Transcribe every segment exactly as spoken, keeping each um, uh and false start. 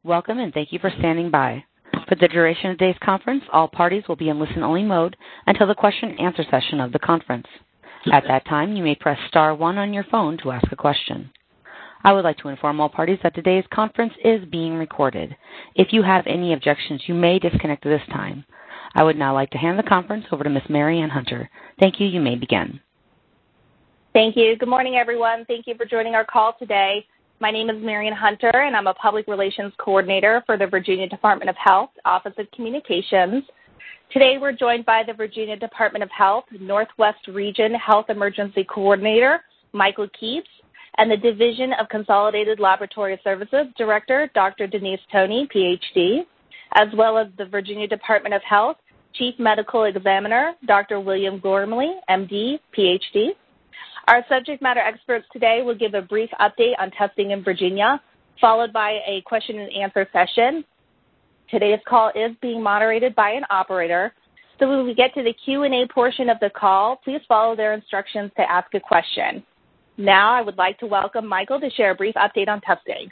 Welcome and thank you for standing by. For the duration of today's conference, all parties will be in listen-only mode until the question-and-answer session of the conference. At that time, you may press star one on your phone to ask a question. I would like to inform all parties that today's conference is being recorded. If you have any objections, you may disconnect at this time. I would now like to hand the conference over to Miz Mary Ann Hunter. Thank you. You may begin. Thank you. Good morning, everyone. Thank you for joining our call today. My name is Mary Ann Hunter, and I'm a Public Relations Coordinator for the Virginia Department of Health, Office of Communications. Today, we're joined by the Virginia Department of Health Northwest Region Health Emergency Coordinator, Michael Keats, and the Division of Consolidated Laboratory Services Director, Doctor Denise Toney, P H D, as well as the Virginia Department of Health Chief Medical Examiner, Doctor William Gormley, M D, P H D. Our subject matter experts today will give a brief update on testing in Virginia, followed by a question and answer session. Today's call is being moderated by an operator. So when we get to the Q and A portion of the call, please follow their instructions to ask a question. Now I would like to welcome Michael to share a brief update on testing.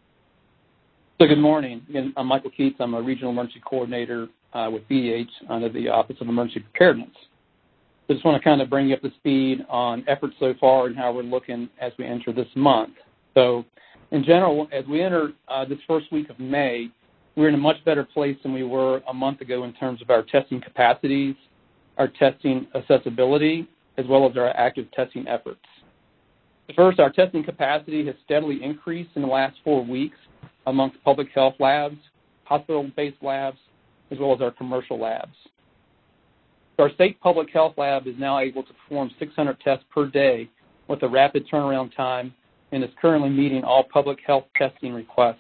So good morning. Again, I'm Michael Keats. I'm a Regional Emergency Coordinator uh, with V D H under the Office of Emergency Preparedness. I just want to kind of bring you up to speed on efforts so far and how we're looking as we enter this month. So in general, as we enter uh, this first week of May, we're in a much better place than we were a month ago in terms of our testing capacities, our testing accessibility, as well as our active testing efforts. First, our testing capacity has steadily increased in the last four weeks amongst public health labs, hospital-based labs, as well as our commercial labs. Our state public health lab is now able to perform six hundred tests per day with a rapid turnaround time and is currently meeting all public health testing requests.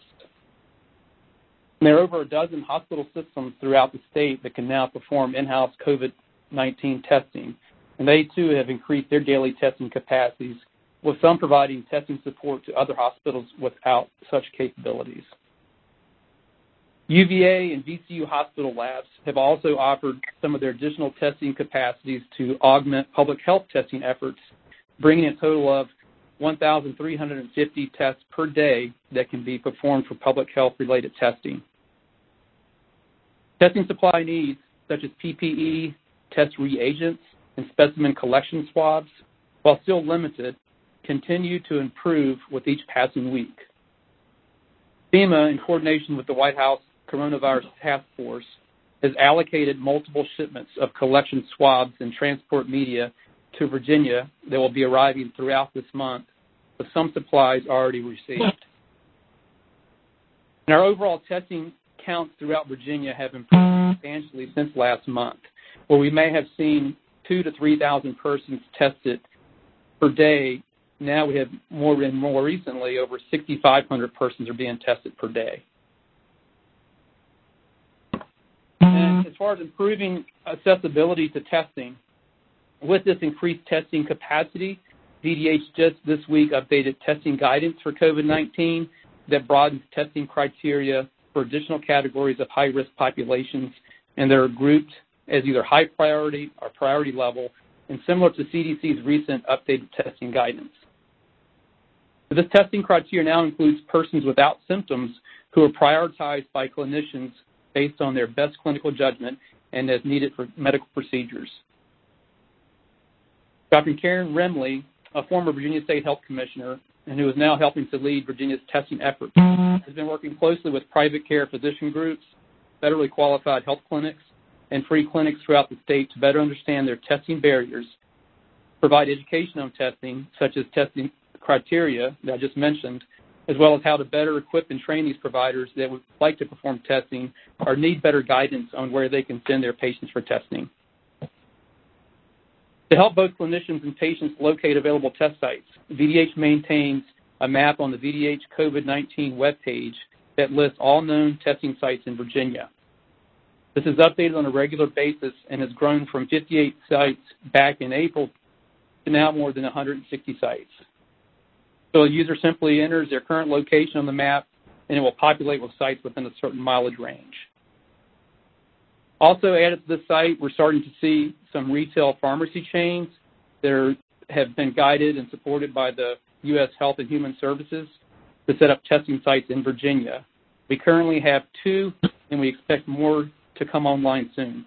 And there are over a dozen hospital systems throughout the state that can now perform in-house COVID nineteen testing, and they too have increased their daily testing capacities, with some providing testing support to other hospitals without such capabilities. U V A and V C U hospital labs have also offered some of their additional testing capacities to augment public health testing efforts, bringing a total of one thousand three hundred fifty tests per day that can be performed for public health-related testing. Testing supply needs, such as P P E, test reagents, and specimen collection swabs, while still limited, continue to improve with each passing week. FEMA, in coordination with the White House Coronavirus Task Force, has allocated multiple shipments of collection swabs and transport media to Virginia that will be arriving throughout this month, with some supplies already received. And our overall testing counts throughout Virginia have improved substantially since last month, where we may have seen two to three thousand persons tested per day. Now we have more and more recently, over six thousand five hundred persons are being tested per day. And as far as improving accessibility to testing, with this increased testing capacity, V D H just this week updated testing guidance for COVID nineteen that broadens testing criteria for additional categories of high-risk populations, and they're grouped as either high priority or priority level, and similar to C D C's recent updated testing guidance. This testing criteria now includes persons without symptoms who are prioritized by clinicians based on their best clinical judgment and as needed for medical procedures. Doctor Karen Remley, a former Virginia State Health Commissioner and who is now helping to lead Virginia's testing efforts, has been working closely with private care physician groups, federally qualified health clinics, and free clinics throughout the state to better understand their testing barriers, provide education on testing, such as testing criteria that I just mentioned, as well as how to better equip and train these providers that would like to perform testing or need better guidance on where they can send their patients for testing. To help both clinicians and patients locate available test sites, V D H maintains a map on the V D H COVID nineteen webpage that lists all known testing sites in Virginia. This is updated on a regular basis and has grown from fifty-eight sites back in April to now more than one hundred sixty sites. So a user simply enters their current location on the map, and it will populate with sites within a certain mileage range. Also added to this site, we're starting to see some retail pharmacy chains that are, have been guided and supported by the U S Health and Human Services to set up testing sites in Virginia. We currently have two, and we expect more to come online soon.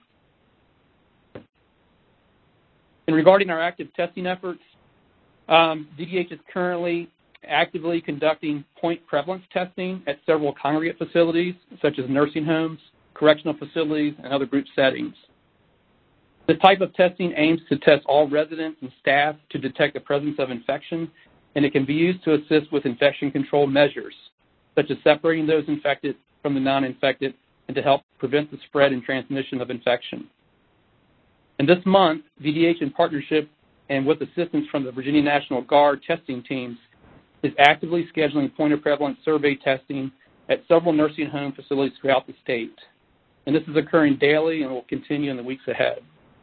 And regarding our active testing efforts, um, V D H is currently actively conducting point prevalence testing at several congregate facilities, such as nursing homes, correctional facilities, and other group settings. This type of testing aims to test all residents and staff to detect the presence of infection, and it can be used to assist with infection control measures, such as separating those infected from the non-infected and to help prevent the spread and transmission of infection. And this month, V D H, in partnership and with assistance from the Virginia National Guard testing teams, is actively scheduling point of prevalence survey testing at several nursing home facilities throughout the state. And this is occurring daily and will continue in the weeks ahead.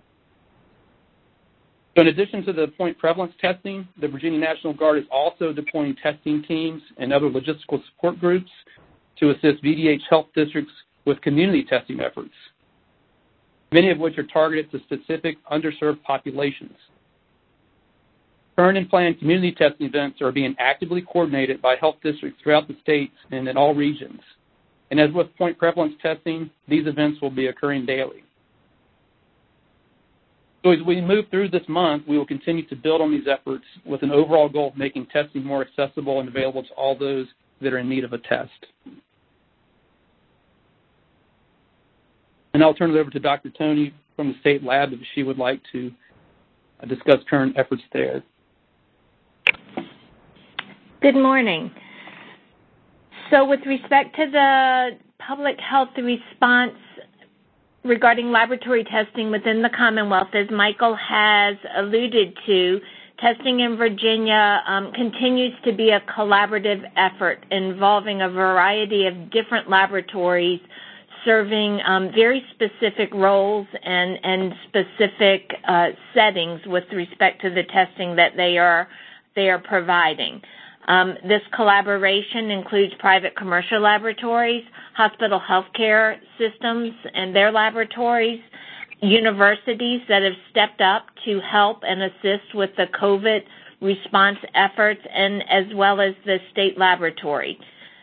So in addition to the point prevalence testing, the Virginia National Guard is also deploying testing teams and other logistical support groups to assist V D H health districts with community testing efforts, many of which are targeted to specific underserved populations. Current and planned community testing events are being actively coordinated by health districts throughout the states and in all regions. And as with point prevalence testing, these events will be occurring daily. So as we move through this month, we will continue to build on these efforts with an overall goal of making testing more accessible and available to all those that are in need of a test. And I'll turn it over to Doctor Tony from the state lab if she would like to discuss current efforts there. Good morning. So with respect to the public health response regarding laboratory testing within the Commonwealth, as Michael has alluded to, testing in Virginia um, continues to be a collaborative effort involving a variety of different laboratories serving um, very specific roles and, and specific uh, settings with respect to the testing that they are, they are providing. Um, this collaboration includes private commercial laboratories, hospital healthcare systems and their laboratories, universities that have stepped up to help and assist with the COVID response efforts, and as well as the state laboratory.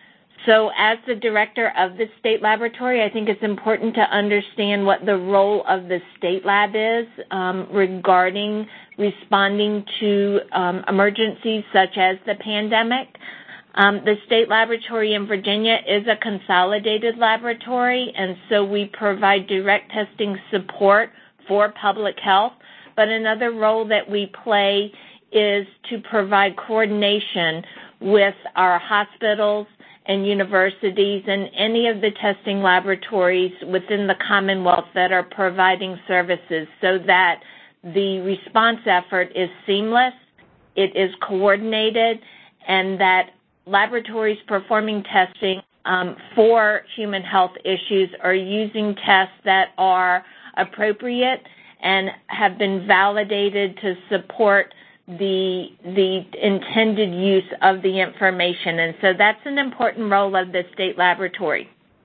So as the director of the state laboratory, I think it's important to understand what the role of the state lab is um, regarding responding to um, emergencies such as the pandemic. Um, the state laboratory in Virginia is a consolidated laboratory, and so we provide direct testing support for public health. But another role that we play is to provide coordination with our hospitals and universities and any of the testing laboratories within the Commonwealth that are providing services so that the response effort is seamless, it is coordinated, and that laboratories performing testing um, for human health issues are using tests that are appropriate and have been validated to support the the intended use of the information. And so that's an important role of the state laboratory.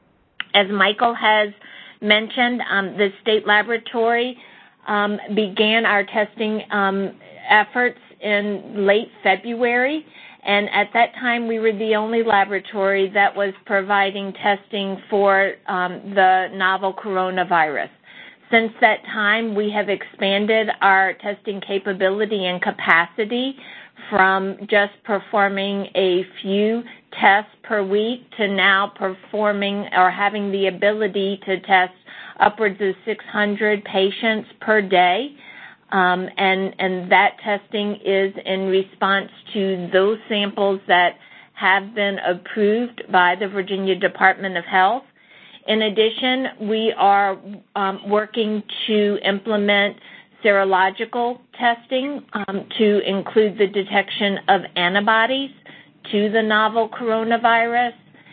As Michael has mentioned, um, the state laboratory um, began our testing um, efforts in late February, and at that time we were the only laboratory that was providing testing for um, the novel coronavirus. Since that time, we have expanded our testing capability and capacity from just performing a few tests per week to now performing or having the ability to test upwards of six hundred patients per day. Um, and, and that testing is in response to those samples that have been approved by the Virginia Department of Health. In addition, we are um, working to implement serological testing um, to include the detection of antibodies to the novel coronavirus.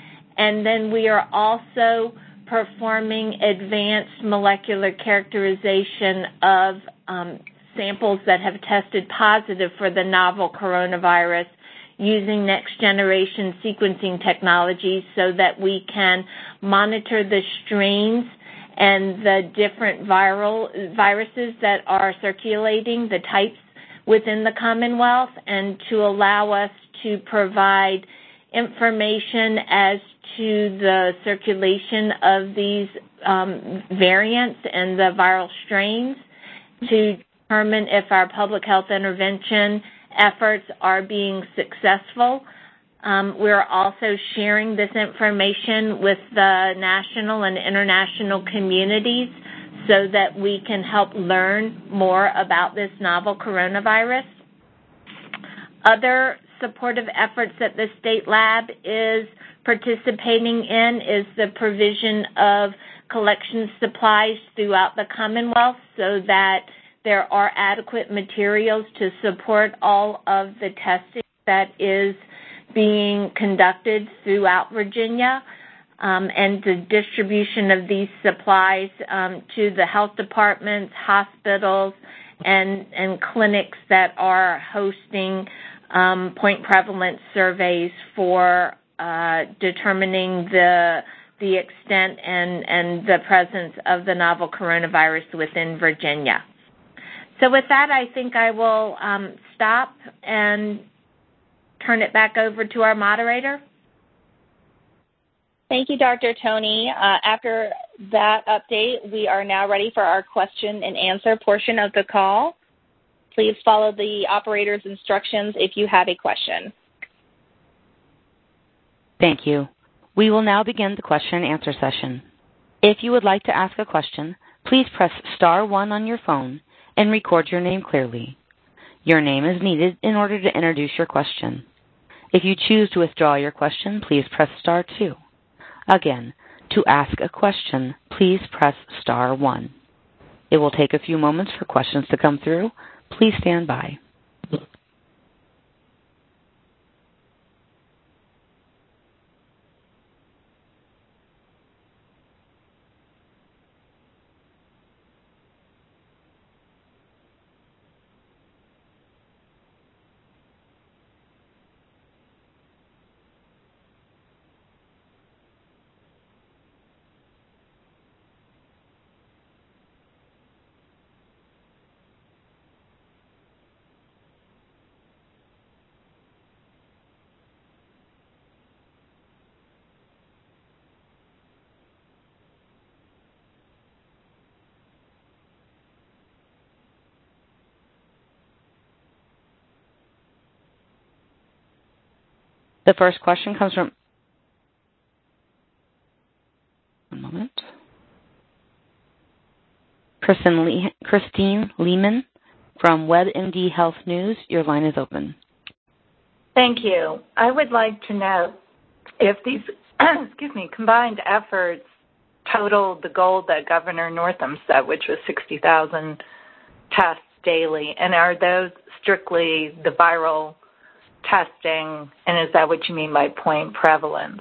And then we are also performing advanced molecular characterization of um, samples that have tested positive for the novel coronavirus using next-generation sequencing technologies so that we can monitor the strains and the different viral viruses that are circulating, the types within the Commonwealth, and to allow us to provide information as to the circulation of these um, variants and the viral strains to determine if our public health intervention efforts are being successful. Um, we're also sharing this information with the national and international communities so that we can help learn more about this novel coronavirus. Other supportive efforts that the state lab is participating in is the provision of collection supplies throughout the Commonwealth so that there are adequate materials to support all of the testing that is being conducted throughout Virginia, um, and the distribution of these supplies um, to the health departments, hospitals, and, and clinics that are hosting um, point prevalence surveys for uh, determining the the extent and, and the presence of the novel coronavirus within Virginia. So with that, I think I will um, stop and turn it back over to our moderator. Thank you, Doctor Tony. Uh, after that update, we are now ready for our question and answer portion of the call. Please follow the operator's instructions if you have a question. Thank you. We will now begin the question and answer session. If you would like to ask a question, please press star one on your phone and record your name clearly. Your name is needed in order to introduce your question. If you choose to withdraw your question, please press star two. Again, to ask a question, please press star one. It will take a few moments for questions to come through. Please stand by. The first question comes from, one moment, Kristen Lee, Christine Lehman from WebMD Health News. Your line is open. Thank you. I would like to know if these, excuse me, combined efforts totaled the goal that Governor Northam set, which was sixty thousand tests daily, and are those strictly the viral testing, and is that what you mean by point prevalence?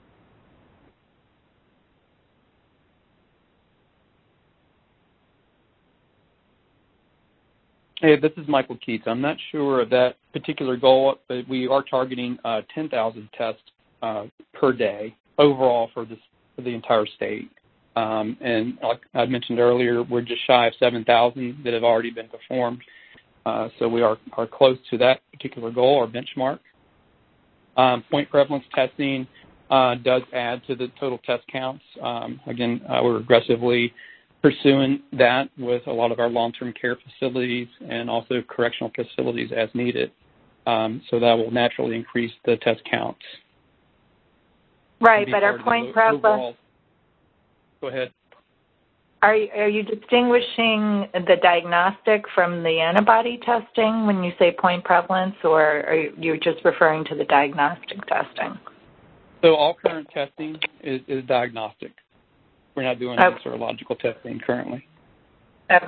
Hey, this is Michael Keats. I'm not sure of that particular goal, but we are targeting uh, ten thousand tests uh, per day overall for, this, for the entire state. Um, and like I mentioned earlier, we're just shy of seven thousand that have already been performed. Uh, so we are, are close to that particular goal or benchmark. Um, point prevalence testing uh, does add to the total test counts. Um, again, uh, we're aggressively pursuing that with a lot of our long-term care facilities and also correctional facilities as needed. Um, so that will naturally increase the test counts. Right, but our point prevalence... Go ahead. Are, are you distinguishing the diagnostic from the antibody testing when you say point prevalence, or are you just referring to the diagnostic testing? So all current testing is, is diagnostic. We're not doing okay. any serological testing currently. Okay.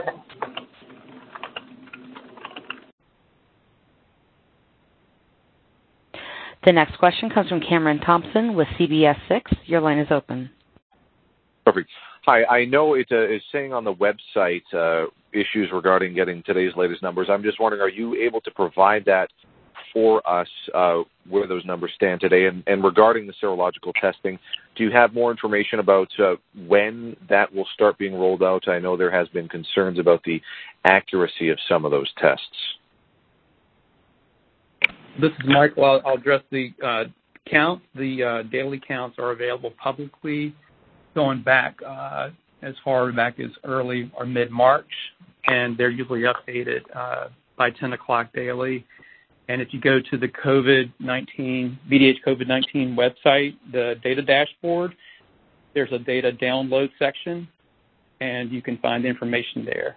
The next question comes from Cameron Thompson with C B S six. Your line is open. Perfect. Hi, I know it uh, is saying on the website uh, issues regarding getting today's latest numbers. I'm just wondering, are you able to provide that for us, uh, where those numbers stand today? And, and regarding the serological testing, do you have more information about uh, when that will start being rolled out? I know there has been concerns about the accuracy of some of those tests. This is Michael. I'll, I'll address the uh, count, the uh, daily counts are available publicly going back uh, as far back as early or mid-March, and they're usually updated uh, by ten o'clock daily. And if you go to the COVID nineteen, V D H COVID nineteen website, the data dashboard, there's a data download section, and you can find information there.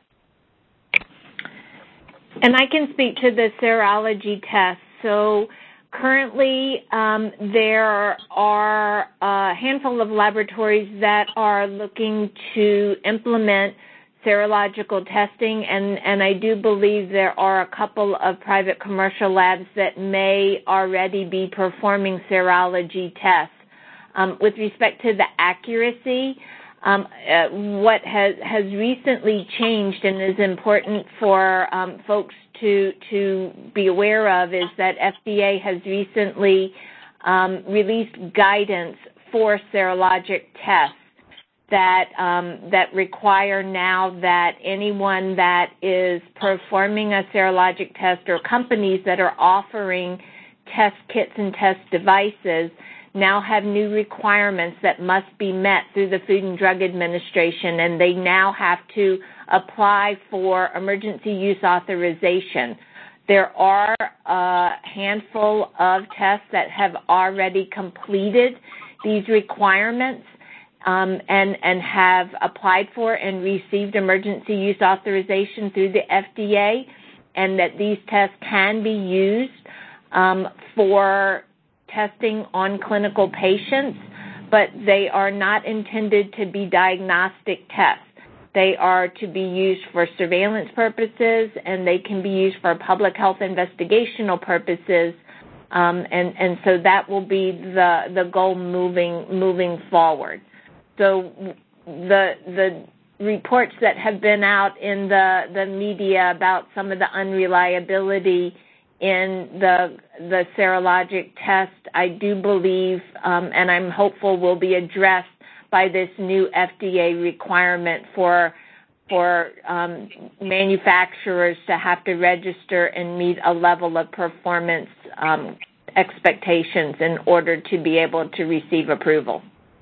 And I can speak to the serology test. So currently, um, there are a handful of laboratories that are looking to implement serological testing, and, and I do believe there are a couple of private commercial labs that may already be performing serology tests. Um, with respect to the accuracy, um, uh, what has, has recently changed and is important for um, folks to, to be aware of is that F D A has recently um, released guidance for serologic tests that um, that require now that anyone that is performing a serologic test or companies that are offering test kits and test devices now have new requirements that must be met through the Food and Drug Administration, and they now have to apply for emergency use authorization. There are a handful of tests that have already completed these requirements um, and, and have applied for and received emergency use authorization through the F D A, and that these tests can be used um, for testing on clinical patients, but they are not intended to be diagnostic tests. They are to be used for surveillance purposes, and they can be used for public health investigational purposes, um, and, and so that will be the, the goal moving moving forward. So the the reports that have been out in the, the media about some of the unreliability in the the serologic test, I do believe, um, and I'm hopeful will be addressed by this new F D A requirement for for um, manufacturers to have to register and meet a level of performance um, expectations in order to be able to receive approval.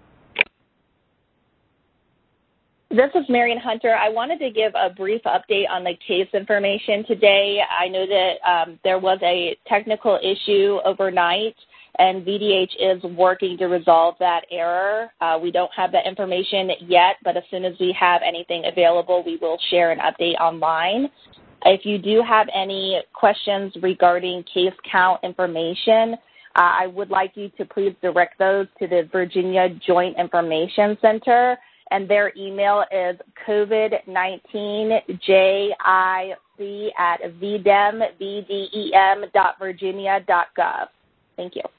This is Marion Hunter. I wanted to give a brief update on the case information today. I know that um, there was a technical issue overnight, and V D H is working to resolve that error. Uh, we don't have that information yet, but as soon as we have anything available, we will share an update online. If you do have any questions regarding case count information, uh, I would like you to please direct those to the Virginia Joint Information Center, and their email is COVID nineteen J I C at v d e m v d e m dot virginia dot gov. Thank you.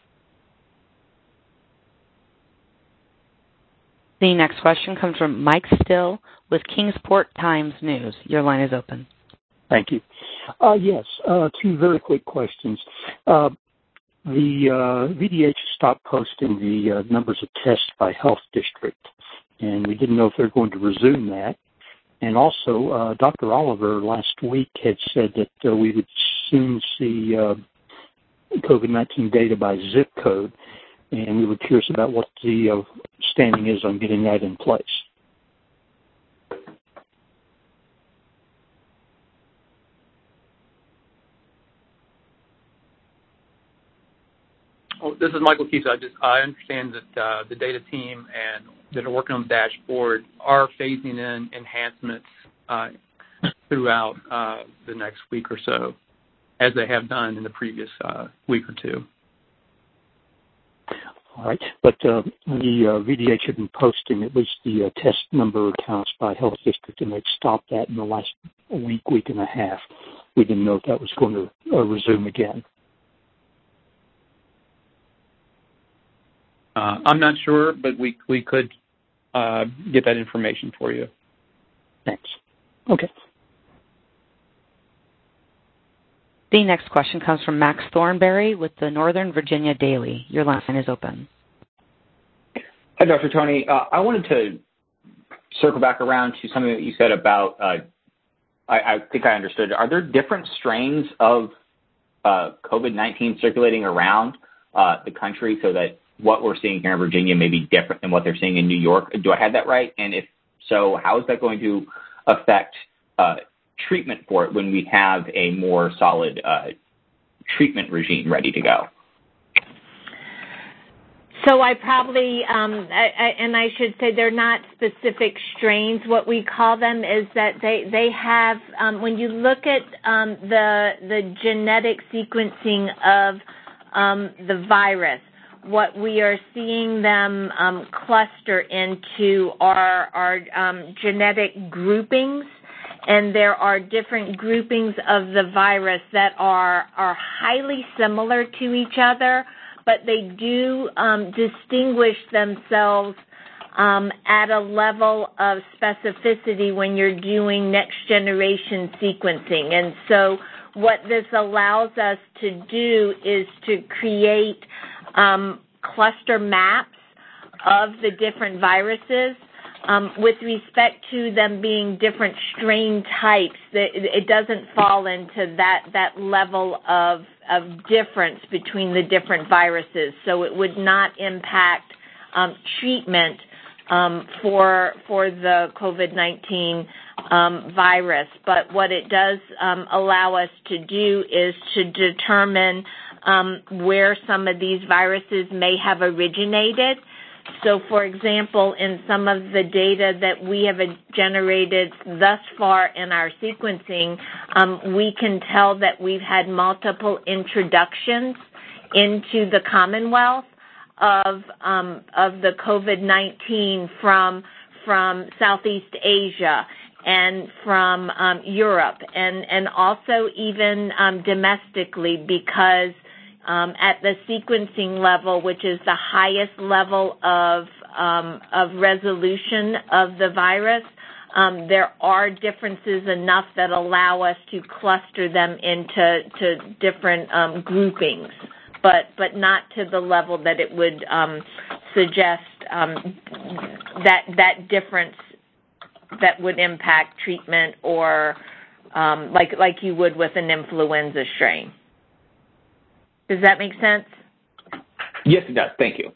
The next question comes from Mike Still with Kingsport Times News. Your line is open. Thank you. Uh, yes, uh, two very quick questions. Uh, the uh, V D H stopped posting the uh, numbers of tests by health district, and we didn't know if they're going to resume that. And also, uh, Doctor Oliver last week had said that uh, we would soon see uh, COVID nineteen data by zip code, and we were curious about what the uh, standing is on getting that in place. Oh, this is Michael Keith. I just I understand that uh, the data team and that are working on the dashboard are phasing in enhancements uh, throughout uh, the next week or so, as they have done in the previous uh, week or two. All right, but uh, the uh, V D H had been posting at least the uh, test number counts by health district, and they'd stopped that in the last week, week and a half. We didn't know if that was going to uh, resume again. Uh, I'm not sure, but we we could uh, get that information for you. Thanks. Okay. The next question comes from Max Thornberry with the Northern Virginia Daily. Your line is open. Hi, Doctor Tony. Uh, I wanted to circle back around to something that you said about, uh, I, I think I understood. Are there different strains of uh, COVID nineteen circulating around? uh, the country so that what we're seeing here in Virginia may be different than what they're seeing in New York? Do I have that right? And if so, how is that going to affect uh, treatment for it when we have a more solid uh, treatment regime ready to go? So I probably, um, I, I, and I should say they're not specific strains. What we call them is that they, they have, um, when you look at um, the, the genetic sequencing of um, the virus, what we are seeing them um, cluster into are, are um, genetic groupings, and there are different groupings of the virus that are, are highly similar to each other, but they do um, distinguish themselves um, at a level of specificity when you're doing next-generation sequencing. And so what this allows us to do is to create um, cluster maps of the different viruses. Um, with respect to them being different strain types, it doesn't fall into that, that level of, of difference between the different viruses. So it would not impact um, treatment um, for, for the COVID nineteen um, virus. But what it does um, allow us to do is to determine um, where some of these viruses may have originated. So, for example, in some of the data that we have generated thus far in our sequencing, um, we can tell that we've had multiple introductions into the Commonwealth of um, of the COVID nineteen from from Southeast Asia and from um, Europe, and and also even um, domestically, because Um, at the sequencing level, which is the highest level of um, of resolution of the virus, um, there are differences enough that allow us to cluster them into to different um, groupings, but but not to the level that it would um, suggest um, that that difference that would impact treatment or um, like like you would with an influenza strain. Does that make sense? Yes, it does. Thank you.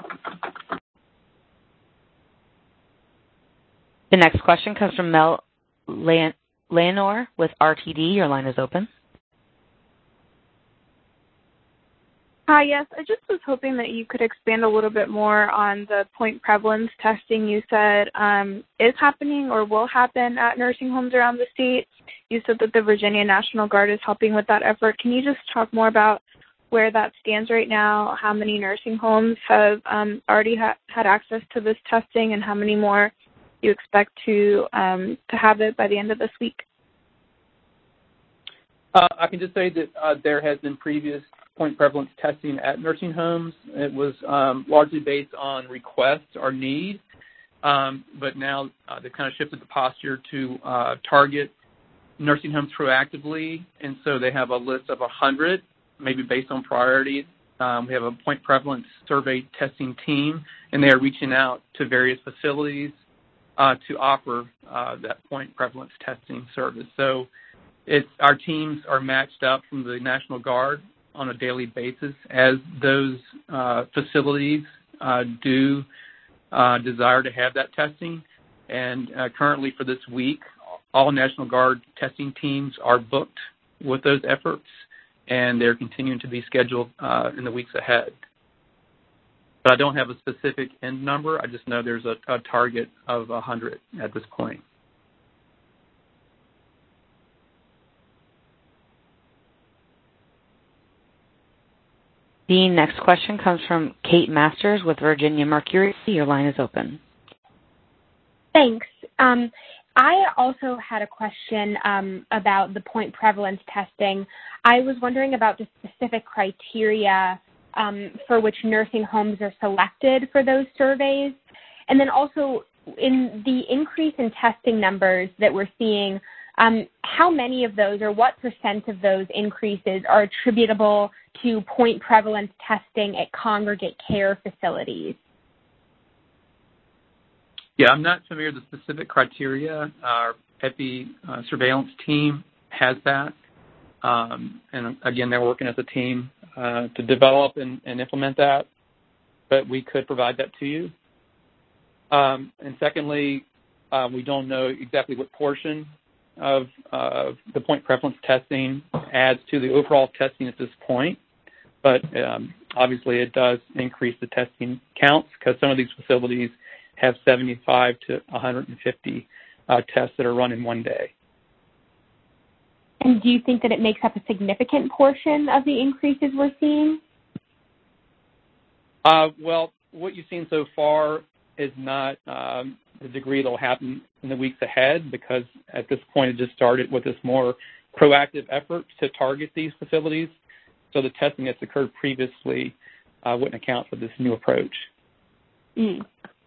The next question comes from Mel Leonor with R T D. Your line is open. Hi, yes. I just was hoping that you could expand a little bit more on the point prevalence testing you said um, is happening or will happen at nursing homes around the state. You said that the Virginia National Guard is helping with that effort. Can you just talk more about where that stands right now, how many nursing homes have um, already ha- had access to this testing, and how many more you expect to um, to have it by the end of this week? Uh, I can just say that uh, there has been previous point prevalence testing at nursing homes. It was um, largely based on request or need, um, but now uh, they've kind of shifted the posture to uh, target nursing homes proactively, and so they have a list of one hundred, maybe based on priority. Um, we have a point prevalence survey testing team, and they are reaching out to various facilities uh, to offer uh, that point prevalence testing service. So it's, our teams are matched up from the National Guard on a daily basis as those uh, facilities uh, do uh, desire to have that testing. And uh, currently for this week, all National Guard testing teams are booked with those efforts, and they're continuing to be scheduled uh, in the weeks ahead. But I don't have a specific end number. I just know there's a, a target of one hundred at this point. The next question comes from Kate Masters with Virginia Mercury. Your line is open. Thanks. Um, I also had a question um, about the point prevalence testing. I was wondering about the specific criteria um, for which nursing homes are selected for those surveys. And then also in the increase in testing numbers that we're seeing, um, how many of those or what percent of those increases are attributable to point prevalence testing at congregate care facilities? Yeah, I'm not familiar with the specific criteria. Our epi uh, surveillance team has that. Um, and again, they're working as a team uh, to develop and, and implement that, but we could provide that to you. Um, and secondly, uh, we don't know exactly what portion of uh, the point prevalence testing adds to the overall testing at this point, but um, obviously it does increase the testing counts because some of these facilities have seventy-five to one hundred fifty uh, tests that are run in one day. And do you think that it makes up a significant portion of the increases we're seeing? Uh, well, what you've seen so far is not um, the degree that will happen in the weeks ahead, because at this point it just started with this more proactive effort to target these facilities. So the testing that's occurred previously uh, wouldn't account for this new approach. Mm.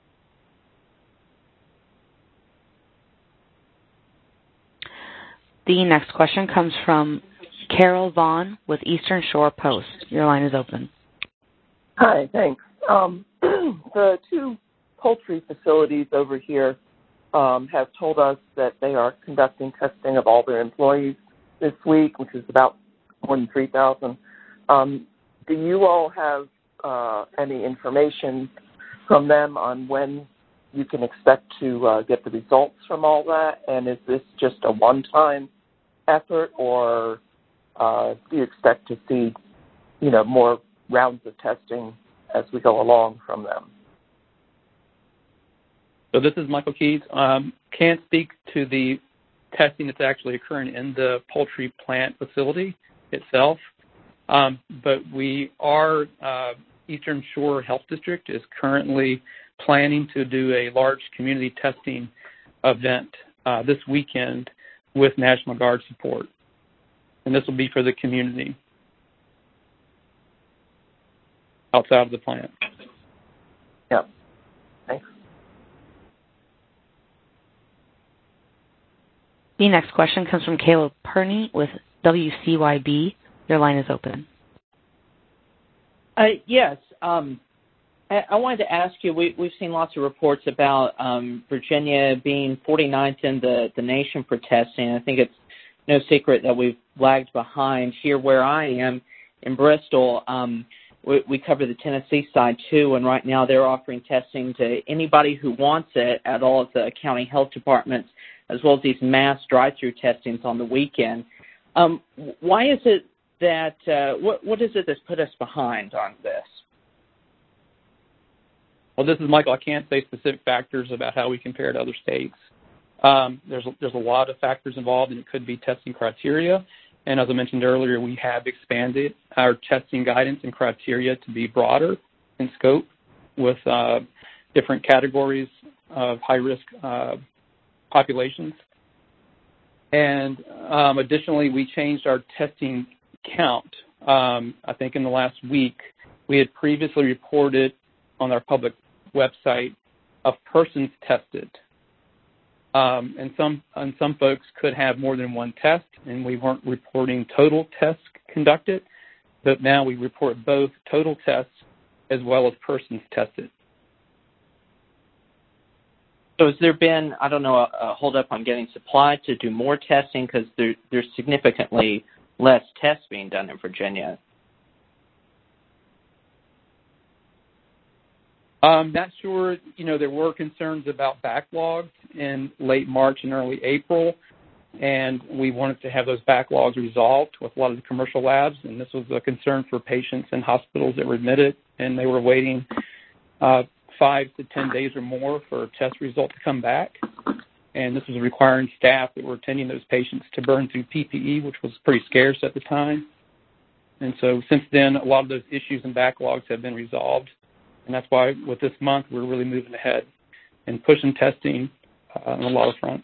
The next question comes from Carol Vaughn with Eastern Shore Post. Your line is open. Hi, thanks. Um, the two poultry facilities over here um, have told us that they are conducting testing of all their employees this week, which is about more than three thousand. Um, do you all have uh, any information from them on when you can expect to uh, get the results from all that? And is this just a one-time effort, or uh, do you expect to see, you know, more rounds of testing as we go along from them? So this is Michael Keats. Um, can't speak to the testing that's actually occurring in the poultry plant facility itself, um, but we are, uh, Eastern Shore Health District is currently planning to do a large community testing event uh, this weekend with National Guard support. And this will be for the community outside of the plant. Yeah. Thanks. The next question comes from Caleb Perney with W C Y B. Your line is open. Uh, yes. Um, I, I wanted to ask you, we, we've seen lots of reports about um, Virginia being forty-ninth in the, the nation for testing. I think it's no secret that we've lagged behind. Here where I am in Bristol, um, we, we cover the Tennessee side too, and right now they're offering testing to anybody who wants it at all of the county health departments, as well as these mass drive-through testings on the weekend. Um, why is it that, uh, what, what is it that's put us behind on this? Well, this is Michael. I can't say specific factors about how we compare to other states. Um, there's, a, there's a lot of factors involved, and it could be testing criteria. And as I mentioned earlier, we have expanded our testing guidance and criteria to be broader in scope with uh, different categories of high-risk uh, populations. And um, additionally, we changed our testing count. Um, I think in the last week, we had previously reported on our public website of persons tested. Um, and some and some folks could have more than one test, and we weren't reporting total tests conducted, but now we report both total tests as well as persons tested. So has there been, I don't know, a, a hold up on getting supply to do more testing, because there, there's significantly less tests being done in Virginia? Um, not sure. You know, there were concerns about backlogs in late March and early April, and we wanted to have those backlogs resolved with a lot of the commercial labs, and this was a concern for patients in hospitals that were admitted, and they were waiting uh, five to ten days or more for a test result to come back. And this was requiring staff that were attending those patients to burn through P P E, which was pretty scarce at the time. And so since then, a lot of those issues and backlogs have been resolved. And that's why with this month, we're really moving ahead and pushing testing uh, on a lot of fronts.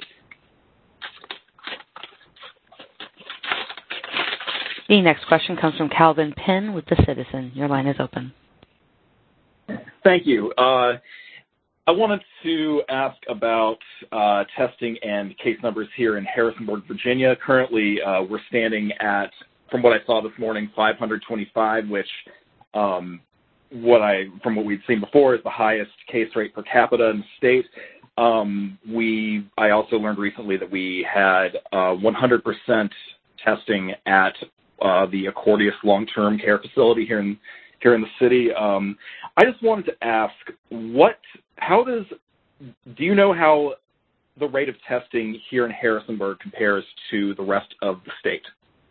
The next question comes from Calvin Penn with The Citizen. Your line is open. Thank you. Uh, I wanted to ask about uh, testing and case numbers here in Harrisonburg, Virginia. Currently, uh, we're standing at, from what I saw this morning, five hundred twenty-five, which um, what I, from what we'd seen before, is the highest case rate per capita in the state. Um, we, I also learned recently that we had uh, one hundred percent testing at uh, the Accordius long-term care facility here in here in the city. Um, I just wanted to ask, what, how does, do you know how the rate of testing here in Harrisonburg compares to the rest of the state?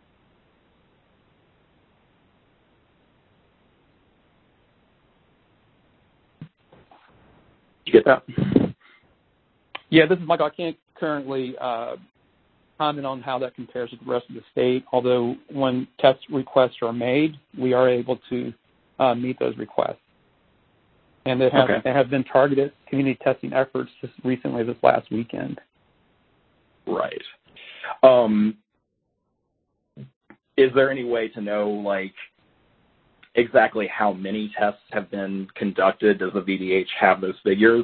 Did you get that? Yeah, this is Michael. I can't currently uh, comment on how that compares with the rest of the state, although when test requests are made, we are able to uh, meet those requests. And there have, okay. there have been targeted community testing efforts just recently this last weekend. Right. Um, is there any way to know, like, exactly how many tests have been conducted? Does the V D H have those figures?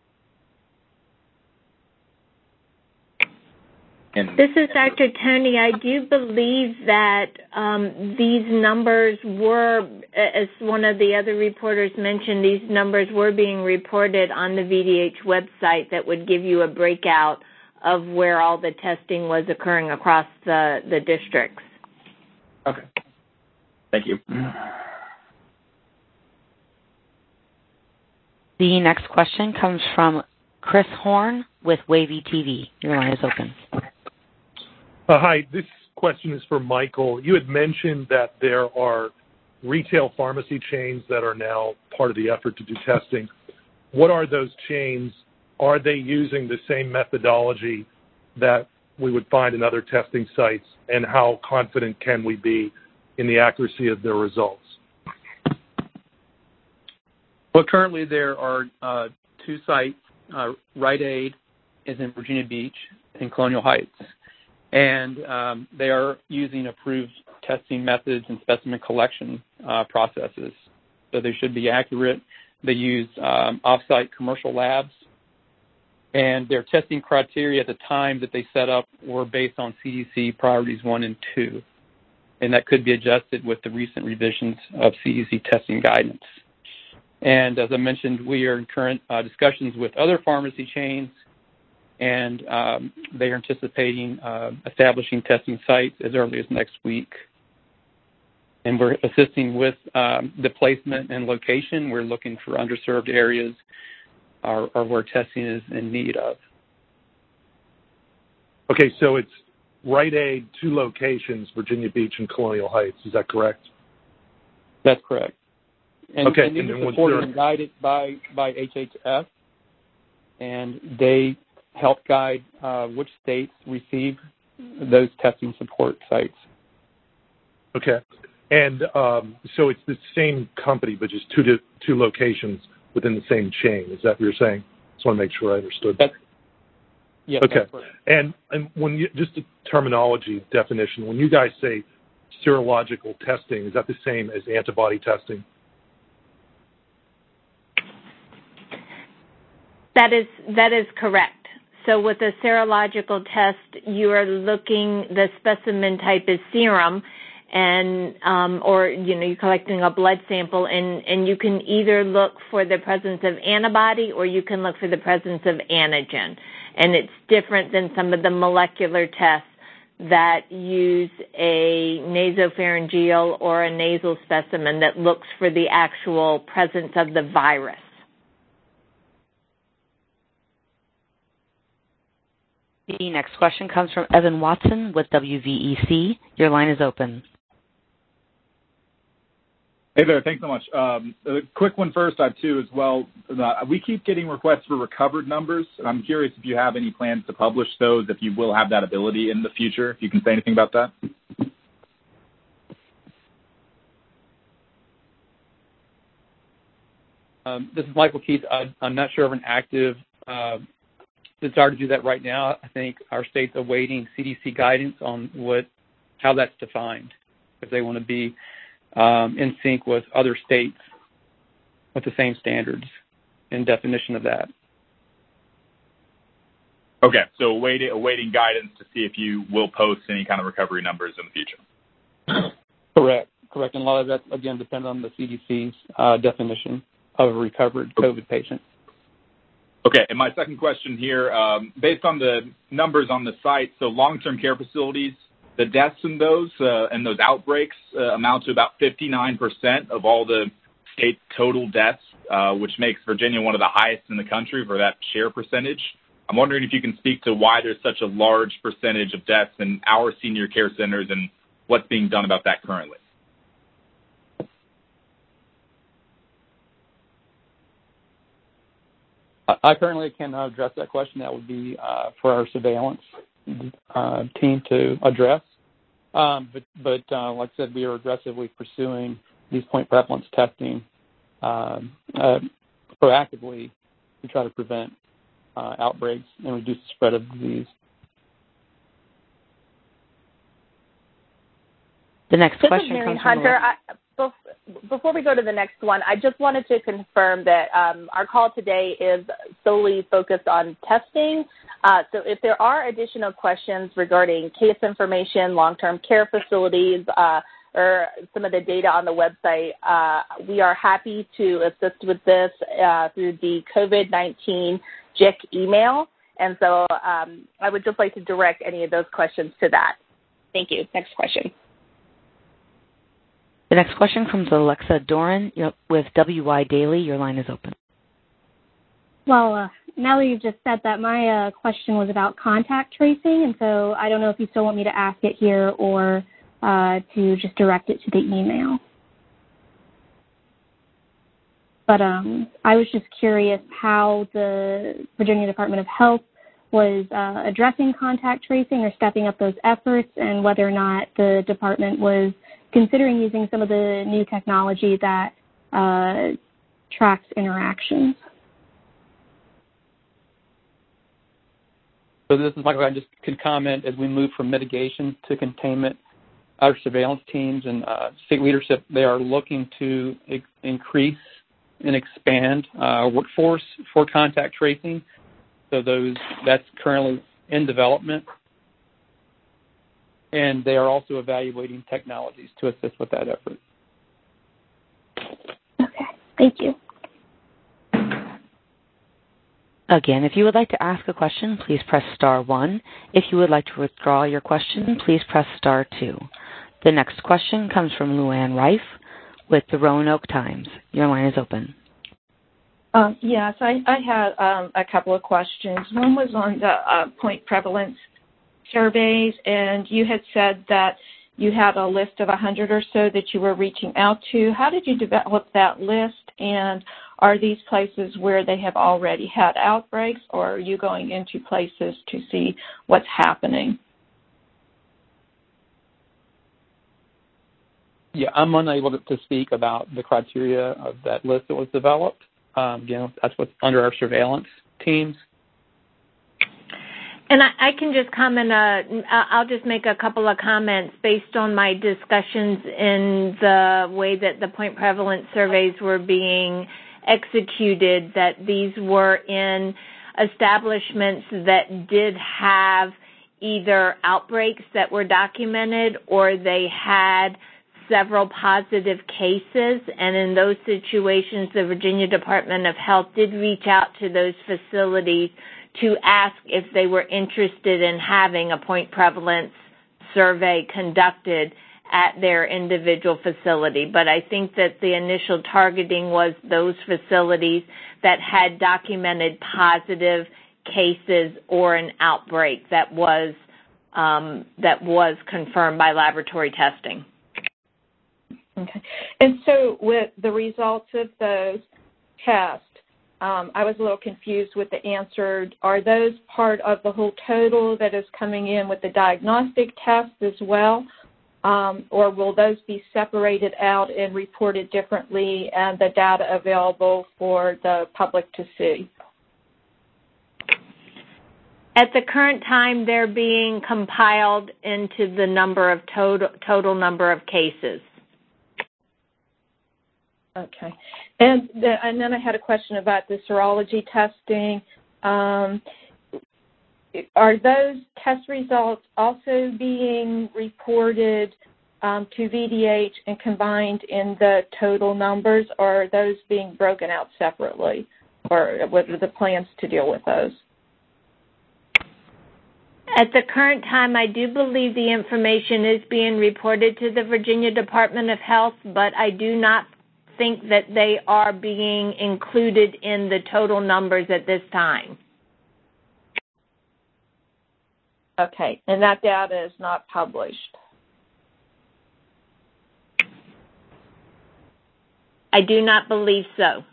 And this is Doctor Tony. I do believe that um, these numbers were, as one of the other reporters mentioned, these numbers were being reported on the V D H website that would give you a breakout of where all the testing was occurring across the, the districts. Okay. Thank you. The next question comes from Chris Horn with Wavy T V. Your line is open. Uh, hi, this question is for Michael. You had mentioned that there are retail pharmacy chains that are now part of the effort to do testing. What are those chains? Are they using the same methodology that we would find in other testing sites, and how confident can we be in the accuracy of their results? Well, currently there are uh, two sites. Uh, Rite Aid is in Virginia Beach and Colonial Heights. And um, they are using approved testing methods and specimen collection uh, processes. So they should be accurate. They use um, off-site commercial labs. And their testing criteria at the time that they set up were based on C D C priorities one and two. And that could be adjusted with the recent revisions of C D C testing guidance. And as I mentioned, we are in current uh, discussions with other pharmacy chains, and um, they are anticipating uh, establishing testing sites as early as next week. And we're assisting with um, the placement and location. We're looking for underserved areas or, or where testing is in need of. Okay, so it's Rite Aid, two locations, Virginia Beach and Colonial Heights. Is that correct? That's correct. And, okay, and these and are supported there... and guided by, by H H S, and they help guide uh, which states receive those testing support sites. Okay. And um, so it's the same company, but just two to, two locations within the same chain. Is that what you're saying? Just want to make sure I understood. That's, yes, okay. that's and and when you, just a terminology definition, when you guys say serological testing, is that the same as antibody testing? That is that is correct. So with a serological test, you are looking, the specimen type is serum, and um, or you know you're collecting a blood sample, and, and you can either look for the presence of antibody or you can look for the presence of antigen, and it's different than some of the molecular tests that use a nasopharyngeal or a nasal specimen that looks for the actual presence of the virus. The next question comes from Evan Watson with W V E C. Your line is open. Hey there. Thanks so much. Um, a quick one first. I have two as well. Uh, we keep getting requests for recovered numbers, and I'm curious if you have any plans to publish those, if you will have that ability in the future, if you can say anything about that. Um, this is Michael Keith. I, I'm not sure of an active uh, desire to do that right now. I think our state's awaiting C D C guidance on what how that's defined, if they want to be um, in sync with other states with the same standards and definition of that. Okay, so awaiting, awaiting guidance to see if you will post any kind of recovery numbers in the future. Correct, correct. And a lot of that, again, depends on the C D C's uh, definition of a recovered COVID patient. Okay, and my second question here, um, based on the numbers on the site, so long-term care facilities, the deaths in those uh, and those outbreaks uh, amount to about fifty-nine percent of all the state total deaths, uh, which makes Virginia one of the highest in the country for that share percentage. I'm wondering if you can speak to why there's such a large percentage of deaths in our senior care centers and what's being done about that currently. I currently cannot address that question. That would be uh, for our surveillance uh, team to address. Um, but, but uh, like I said, we are aggressively pursuing these point prevalence testing um, uh, proactively to try to prevent uh, outbreaks and reduce the spread of disease. The next this question is Marion comes Hunter. I, before we go to the next one, I just wanted to confirm that um, our call today is solely focused on testing. Uh, so if there are additional questions regarding case information, long-term care facilities, uh, or some of the data on the website, uh, we are happy to assist with this uh, through the COVID nineteen J I C email. And so um, I would just like to direct any of those questions to that. Thank you. Next question. The next question comes from Alexa Doran with W Y Daily. Your line is open. Well, uh, now that you've just said that, my uh, question was about contact tracing, and so I don't know if you still want me to ask it here or uh, to just direct it to the email. But um, I was just curious how the Virginia Department of Health was uh, addressing contact tracing or stepping up those efforts, and whether or not the department was considering using some of the new technology that uh, tracks interactions. So this is Michael. I just could comment as we move from mitigation to containment. Our surveillance teams and uh, state leadership, they are looking to ex- increase and expand uh, workforce for contact tracing. So those that's currently in development. And they are also evaluating technologies to assist with that effort. Okay, thank you. Again, if you would like to ask a question, please press star one. If you would like to withdraw your question, please press star two. The next question comes from Luann Rife with the Roanoke Times. Your line is open. Uh, yes, I, I had um, a couple of questions. One was on the uh, point prevalence surveys, and you had said that you had a list of one hundred or so that you were reaching out to. How did you develop that list, and are these places where they have already had outbreaks, or are you going into places to see what's happening? Yeah, I'm unable to, to speak about the criteria of that list that was developed. Um, you know, that's what's under our surveillance teams. And I, I can just comment, uh, I'll just make a couple of comments based on my discussions in the way that the point prevalence surveys were being executed, that these were in establishments that did have either outbreaks that were documented or they had several positive cases. And in those situations, the Virginia Department of Health did reach out to those facilities to ask if they were interested in having a point prevalence survey conducted at their individual facility. But I think that the initial targeting was those facilities that had documented positive cases or an outbreak that was um, that was confirmed by laboratory testing. Okay. And so with the results of those tests, Um, I was a little confused with the answer. Are those part of the whole total that is coming in with the diagnostic test as well? Um, or will those be separated out and reported differently and the data available for the public to see? At the current time, they're being compiled into the number of total, total number of cases. Okay. And, the, and then I had a question about the serology testing. Um, are those test results also being reported um, to V D H and combined in the total numbers, or are those being broken out separately? Or what are the plans to deal with those? At the current time, I do believe the information is being reported to the Virginia Department of Health, but I do not think that they are being included in the total numbers at this time. Okay, and that data is not published. I do not believe so.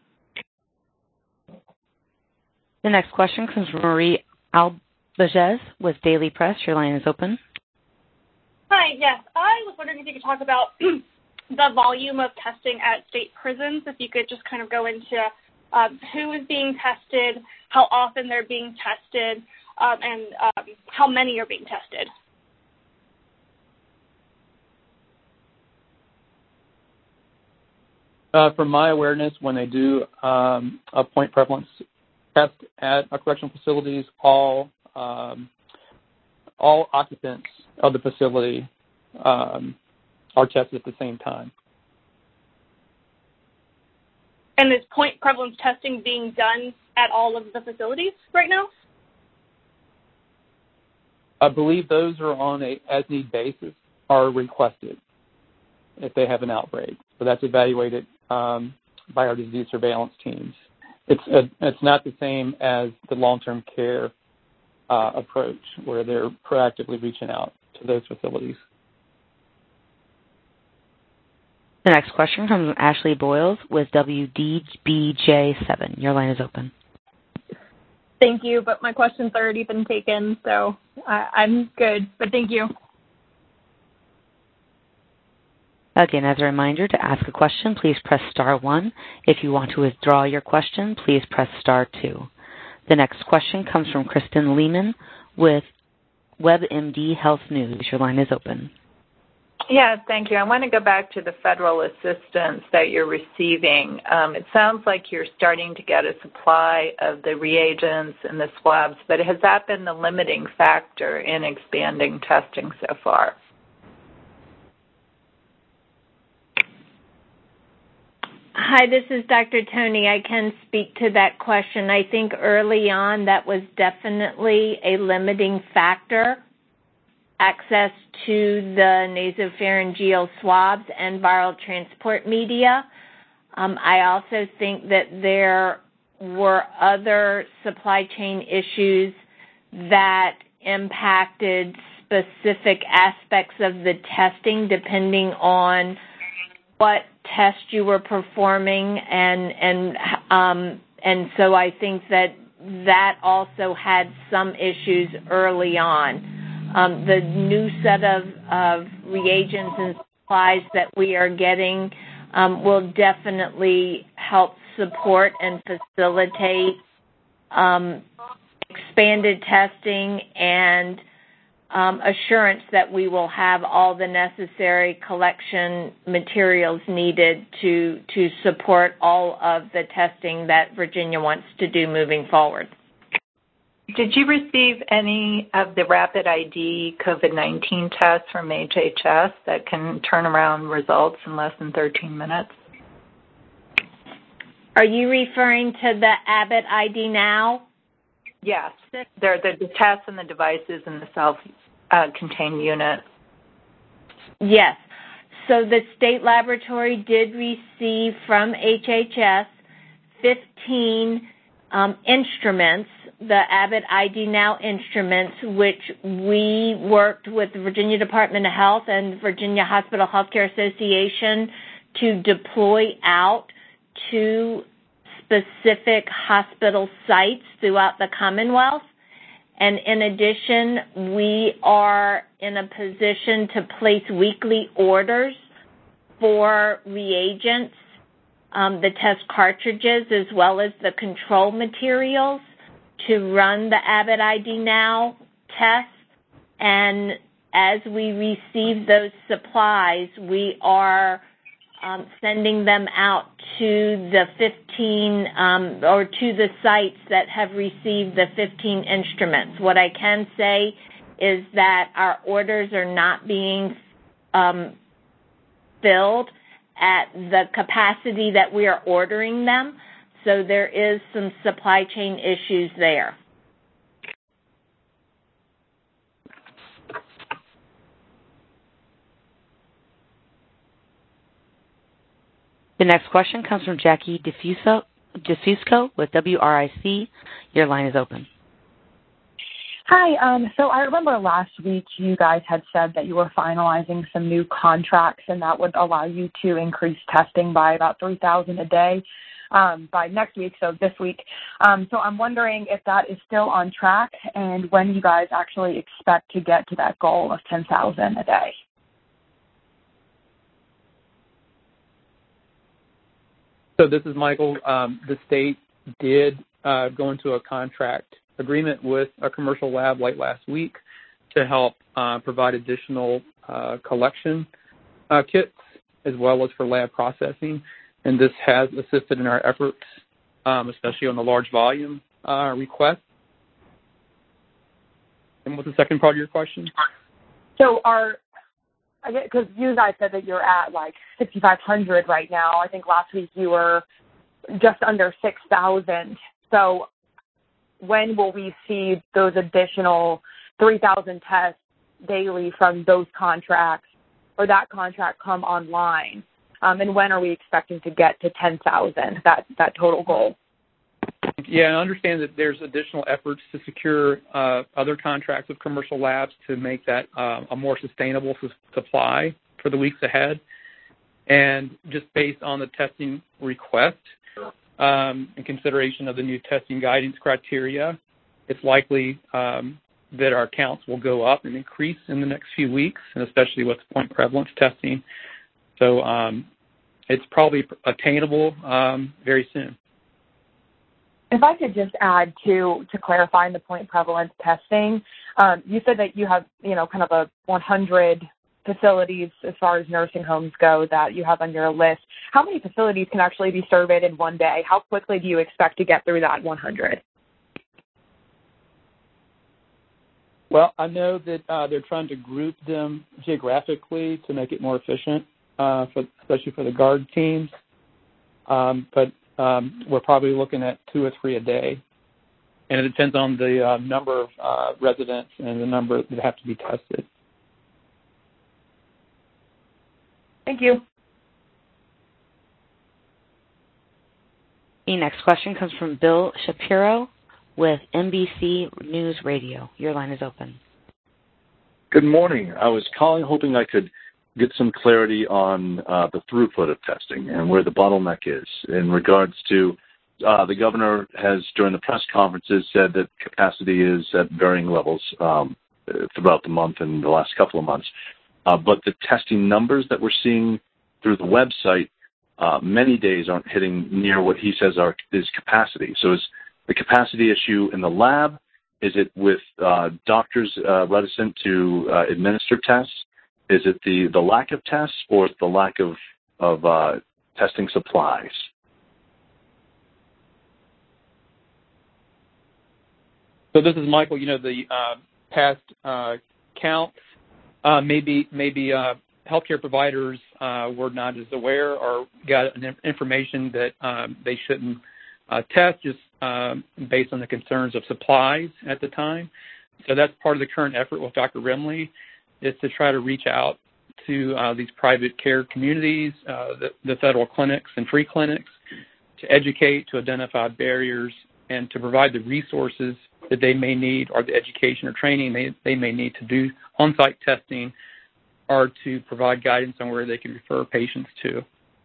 The next question comes from Marie Albages with Daily Press. Your line is open. Hi, yes. I was wondering if you could talk about the volume of testing at state prisons, if you could just kind of go into um, who is being tested, how often they're being tested, um, and um, how many are being tested. Uh, from my awareness, when they do um, a point prevalence test at our correctional facilities, all um, all occupants of the facility um, are tested at the same time. And is point prevalence testing being done at all of the facilities right now? I believe those are on a as-need basis, are requested if they have an outbreak. So that's evaluated um, by our disease surveillance teams. It's a, it's not the same as the long-term care uh, approach, where they're proactively reaching out to those facilities. The next question comes from Ashley Boyles with W D B J seven. Your line is open. Thank you, but my question's already been taken, so I, I'm good. But thank you. Again, as a reminder, to ask a question, please press star one. If you want to withdraw your question, please press star two. The next question comes from Kristen Lehman with WebMD Health News. Your line is open. Yeah, thank you. I want to go back to the federal assistance that you're receiving. Um, it sounds like you're starting to get a supply of the reagents and the swabs, but has that been the limiting factor in expanding testing so far? Hi, this is Doctor Tony. I can speak to that question. I think early on that was definitely a limiting factor. Access to the nasopharyngeal swabs and viral transport media. Um, I also think that there were other supply chain issues that impacted specific aspects of the testing depending on what test you were performing, and and um, and so I think that that also had some issues early on. Um, the new set of, of reagents and supplies that we are getting um, will definitely help support and facilitate um, expanded testing and um, assurance that we will have all the necessary collection materials needed to to support all of the testing that Virginia wants to do moving forward. Did you receive any of the rapid I D COVID nineteen tests from H H S that can turn around results in less than thirteen minutes? Are you referring to the Abbott I D Now? Yes. They're the, the tests and the devices in the self-contained uh, unit. Yes. So the state laboratory did receive from H H S fifteen um, instruments, the Abbott I D Now instruments, which we worked with the Virginia Department of Health and Virginia Hospital Healthcare Association to deploy out to specific hospital sites throughout the Commonwealth. And in addition, we are in a position to place weekly orders for reagents, um, the test cartridges, as well as the control materials to run the Abbott I D Now test. And as we receive those supplies, we are um, sending them out to the fifteen um, or to the sites that have received the fifteen instruments. What I can say is that our orders are not being um, filled at the capacity that we are ordering them. So there is some supply chain issues there. The next question comes from Jackie Diffuso, Diffusco with W R I C. Your line is open. Hi. Um, so I remember last week you guys had said that you were finalizing some new contracts and that would allow you to increase testing by about three thousand a day um, by next week, so this week. Um, so I'm wondering if that is still on track and when you guys actually expect to get to that goal of ten thousand a day. So this is Michael. Um, the state did uh, go into a contract agreement with a commercial lab late last week to help uh, provide additional uh, collection uh, kits as well as for lab processing. And this has assisted in our efforts, um, especially on the large volume uh, request. And what's the second part of your question? So are because you guys said that you're at like sixty-five hundred right now. I think last week you were just under six thousand. So when will we see those additional three thousand tests daily from those contracts or that contract come online? Um, and when are we expecting to get to ten thousand, that, that total goal? Yeah, I understand that there's additional efforts to secure uh, other contracts with commercial labs to make that uh, a more sustainable su- supply for the weeks ahead. And just based on the testing request um, in consideration of the new testing guidance criteria, it's likely um, that our counts will go up and increase in the next few weeks, and especially with point prevalence testing. So um, it's probably attainable um, very soon. If I could just add to to clarifying the point prevalence testing, um, you said that you have, you know, kind of a one hundred facilities as far as nursing homes go that you have on your list. How many facilities can actually be surveyed in one day? How quickly do you expect to get through that one hundred? Well, I know that uh, they're trying to group them geographically to make it more efficient, uh, for, especially for the guard teams. Um, but um, we're probably looking at two or three a day. And it depends on the uh, number of uh, residents and the number that have to be tested. Thank you. The next question comes from Bill Shapiro with N B C News Radio. Your line is open. Good morning. I was calling hoping I could get some clarity on uh, the throughput of testing and where the bottleneck is in regards to uh, the governor has, during the press conferences, said that capacity is at varying levels um, throughout the month and the last couple of months. Uh, but the testing numbers that we're seeing through the website, uh, many days aren't hitting near what he says are, is capacity. So is the capacity issue in the lab? Is it with uh, doctors uh, reticent to uh, administer tests? Is it the, the lack of tests or the lack of, of uh, testing supplies? So this is Michael. You know, the uh, past uh, counts, uh, maybe maybe uh, healthcare providers uh, were not as aware or got information that um, they shouldn't uh, test just um, based on the concerns of supplies at the time. So that's part of the current effort with Doctor Remley, is to try to reach out to uh, these private care communities, uh, the, the federal clinics and free clinics, to educate, to identify barriers, and to provide the resources that they may need, or the education or training they, they may need to do on-site testing, or to provide guidance on where they can refer patients to.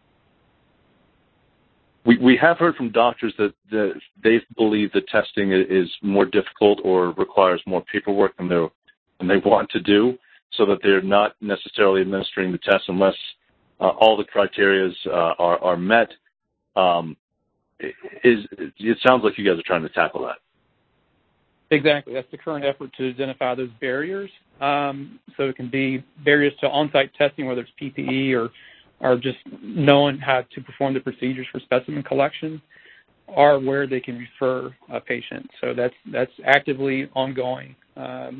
We, we have heard from doctors that, that they believe the testing is more difficult or requires more paperwork than, than they want to do, so that they're not necessarily administering the test unless uh, all the criteria uh, are, are met. Um, is, it sounds like you guys are trying to tackle that. Exactly. That's the current effort, to identify those barriers. Um, so it can be barriers to on-site testing, whether it's P P E or, or just knowing how to perform the procedures for specimen collection, or where they can refer a patient. So that's that's actively ongoing. Um,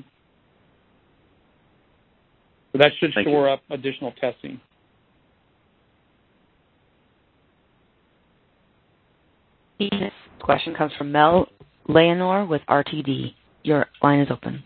so that should Thank shore you. up additional testing. The next question comes from Mel Leonor with R T D. Your line is open.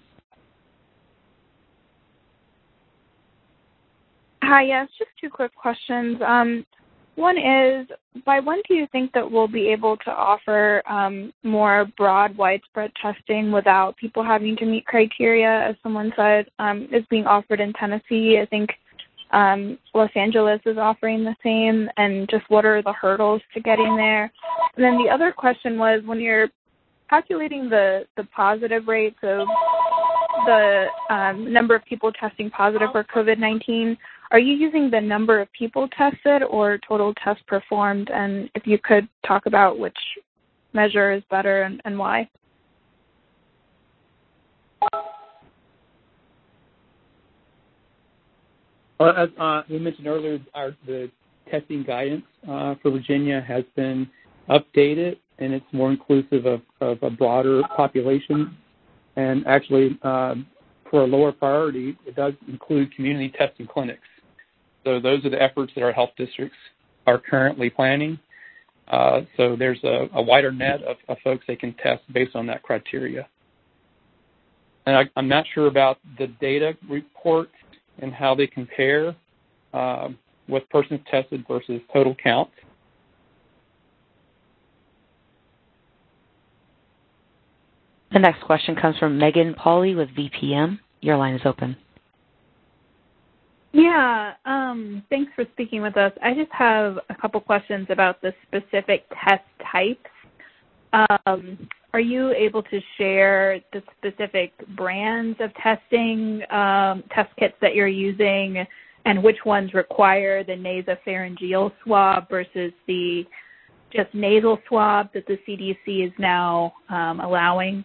Hi, yes, just two quick questions. Um, One is, by when do you think that we'll be able to offer um, more broad, widespread testing without people having to meet criteria, as someone said, um, is being offered in Tennessee? I think um, Los Angeles is offering the same, and just what are the hurdles to getting there? And then the other question was, when you're calculating the, the positive rates of the um, number of people testing positive for COVID nineteen, are you using the number of people tested or total tests performed? And if you could talk about which measure is better and, and why. Well, as uh, we mentioned earlier, our, the testing guidance uh, for Virginia has been updated, and it's more inclusive of, of a broader population. And actually, um, for a lower priority, it does include community testing clinics. So those are the efforts that our health districts are currently planning. Uh, so there's a, a wider net of, of folks they can test based on that criteria. And I, I'm not sure about the data reports and how they compare uh, with persons tested versus total count. The next question comes from Megan Pauley with V P M. Your line is open. Yeah, um, thanks for speaking with us. I just have a couple questions about the specific test types. Um, are you able to share the specific brands of testing, um, test kits that you're using, and which ones require the nasopharyngeal swab versus the just nasal swab that the C D C is now um, allowing?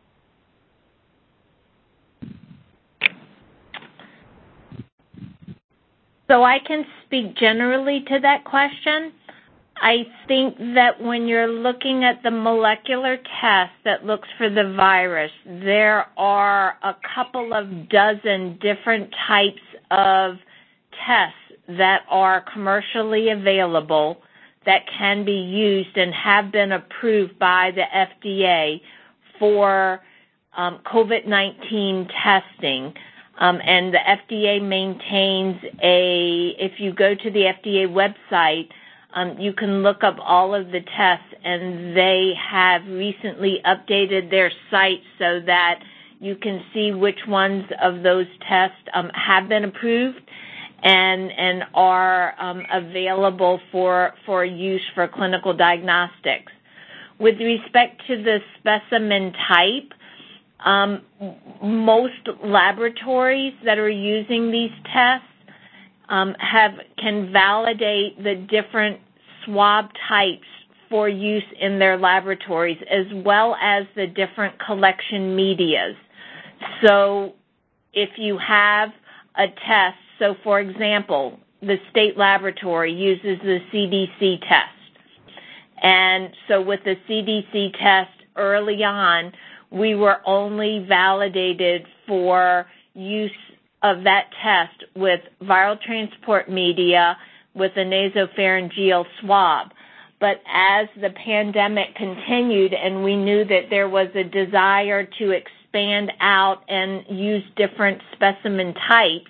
So I can speak generally to that question. I think that when you're looking at the molecular test that looks for the virus, there are a couple of dozen different types of tests that are commercially available that can be used and have been approved by the F D A for um, COVID nineteen testing. Um, and the F D A maintains a, if you go to the F D A website, um, you can look up all of the tests, and they have recently updated their site so that you can see which ones of those tests um, have been approved and and are um, available for, for use for clinical diagnostics. With respect to the specimen type, Um, most laboratories that are using these tests um, have can validate the different swab types for use in their laboratories, as well as the different collection medias. So if you have a test, so for example, the state laboratory uses the C D C test. And so with the C D C test early on, we were only validated for use of that test with viral transport media with a nasopharyngeal swab. But as the pandemic continued and we knew that there was a desire to expand out and use different specimen types,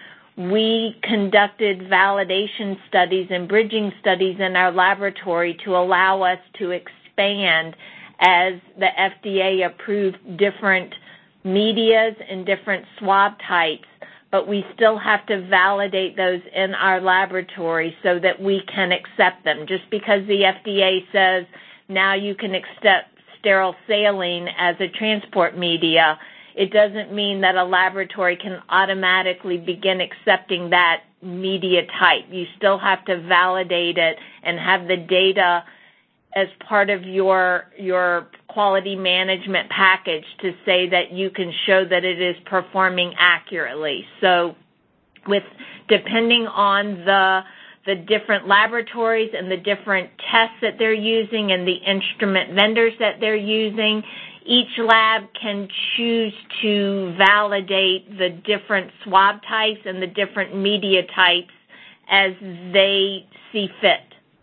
we conducted validation studies and bridging studies in our laboratory to allow us to expand as the F D A approved different medias and different swab types, but we still have to validate those in our laboratory so that we can accept them. Just because the F D A says now you can accept sterile saline as a transport media, it doesn't mean that a laboratory can automatically begin accepting that media type. You still have to validate it and have the data as part of your your quality management package to say that you can show that it is performing accurately. So with depending on the the different laboratories and the different tests that they're using and the instrument vendors that they're using, each lab can choose to validate the different swab types and the different media types as they see fit.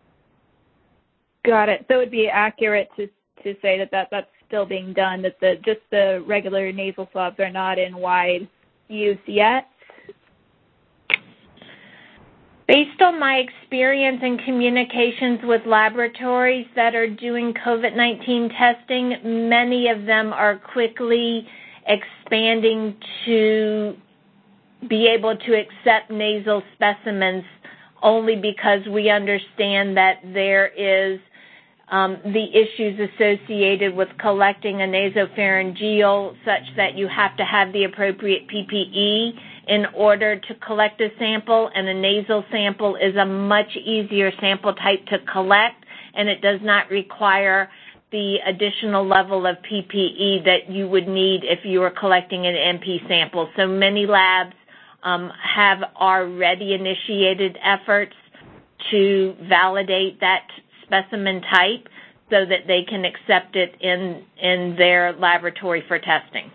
Got it. So it would be accurate to to say that, that that's still being done, that the just the regular nasal swabs are not in wide use yet? Based on my experience in communications with laboratories that are doing COVID nineteen testing, many of them are quickly expanding to be able to accept nasal specimens only because we understand that there is um, the issues associated with collecting a nasopharyngeal such that you have to have the appropriate P P E in order to collect a sample, and a nasal sample is a much easier sample type to collect, and it does not require the additional level of P P E that you would need if you were collecting an M P sample. So many labs um, have already initiated efforts to validate that specimen type so that they can accept it in, in their laboratory for testing.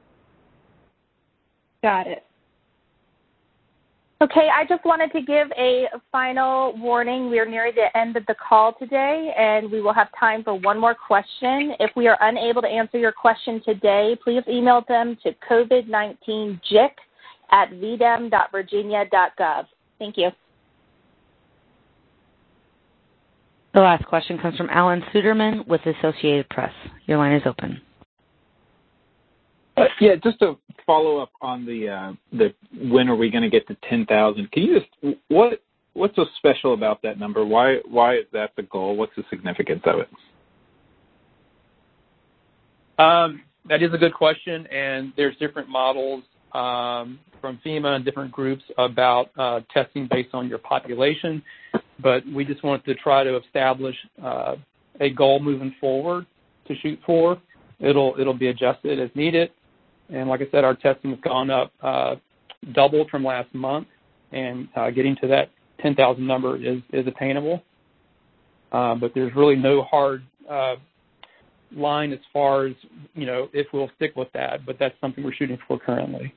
Got it. Okay, I just wanted to give a final warning. We are near the end of the call today, and we will have time for one more question. If we are unable to answer your question today, please email them to COVID nineteen J I C at v d e m dot virginia dot gov. Thank you. The last question comes from Alan Suderman with Associated Press. Your line is open. Uh, yeah, just to follow up on the uh, the when are we going to get to ten thousand? Can you just what what's so special about that number? Why why is that the goal? What's the significance of it? Um, that is a good question, and there's different models um, from FEMA and different groups about uh, testing based on your population. But we just wanted to try to establish uh, a goal moving forward to shoot for. It'll it'll be adjusted as needed. And like I said, our testing has gone up, uh, doubled from last month, and uh, getting to that ten thousand number is, is attainable. Uh, but there's really no hard uh, line as far as, you know, if we'll stick with that, but that's something we're shooting for currently.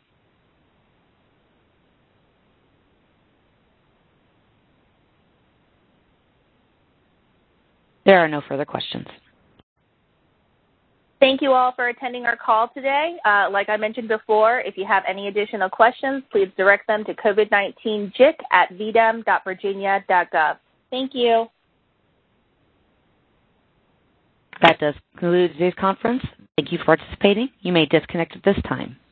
There are no further questions. Thank you all for attending our call today. Uh, like I mentioned before, if you have any additional questions, please direct them to COVID nineteen J I C at v d e m dot virginia dot gov. Thank you. That does conclude today's conference. Thank you for participating. You may disconnect at this time.